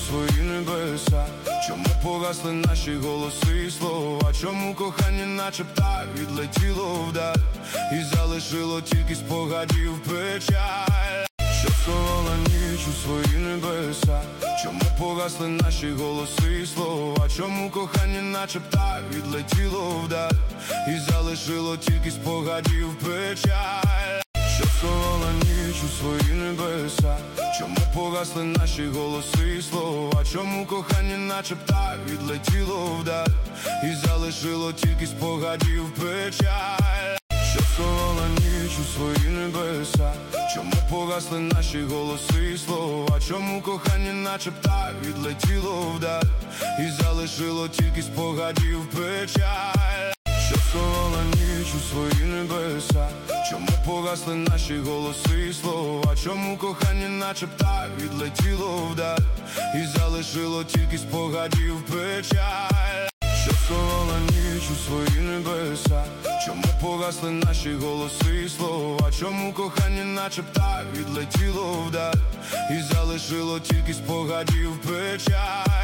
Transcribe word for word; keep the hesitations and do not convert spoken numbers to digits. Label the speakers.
Speaker 1: свої небеса? Чому погасли наші голоси і слова? Чому кохання наче птах відлетіло вдаль і залишило тільки спогадів печаль, що сховала ніч у свої небеса? Чому погасли наші голоси і слова? Чому кохання наче птах відлетіло вдаль і залишило тільки спогадів печаль, що сховала ніч у свої небеса? Чому погасли наші голоси і слова? Чому кохання наче птах відлетіло вдаль і залишило тільки спогадів печаль, що сховала ніч у свої небеса? Чому погасли наші голоси і слова? Чому кохання наче птах відлетіло вдаль і залишило тільки спогадів печаль, що сховала ніч у свої небеса? Чому погасли наші голоси і слова? Чому кохання наче птах відлетіло вдаль і залишило тільки спогадів печаль, що сховала ніч у свої небеса? Чому погасли наші голоси і слова? Чому кохання наче птах відлетіло вдаль і залишило тільки спогадів печаль?